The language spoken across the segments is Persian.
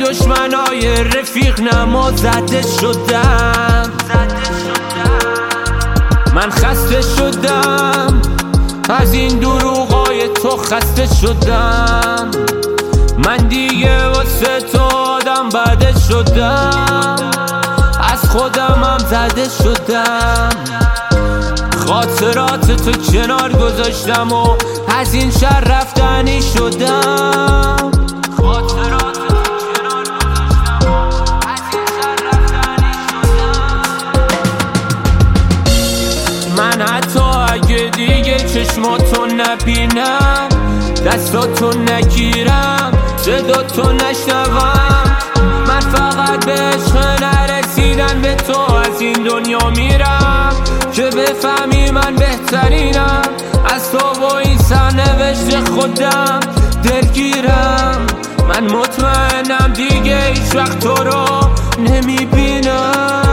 دشمنای رفیق نما زده شدم. من خسته شدم از این دروغای تو، خسته شدم. من دیگه واسه تو آدم بده شدم، از خودمم زده شدم. خاطرات تو کنار گذاشتم و از این شهر رفتنی شدم. خاطرات تو کنار گذاشتم و از این شهر رفتنی شدم. من حتی اگه دیگه چشماتو نبینم، دستاتو نگیرم، صداتو نشنوم، من فقط به عشق نرسیدن به تو از این دنیا میرم که بفهمی من بهترینم. از تو و این سرنوشت خودم دلگیرم. من مطمئنم دیگه هیچ وقت تو رو نمیبینم.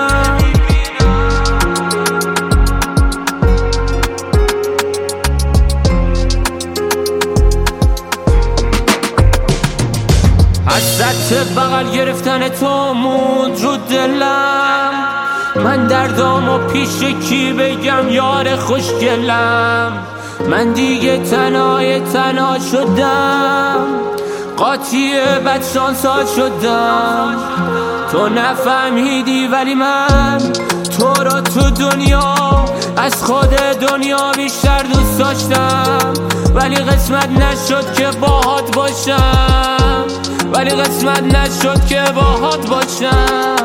حسرت بغل گرفتن تو موند رو دلم. من دردامو پیش کی بگم یار خوشگلم. من دیگه تنها شدم، قاطی بدشانسا شدم. تو نفهمیدی ولی من تو رو تو دنیا از خود دنیا بیشتر دوست داشتم. ولی قسمت نشد که باهات باشم، ولی قسمت نشد که باهات باشم.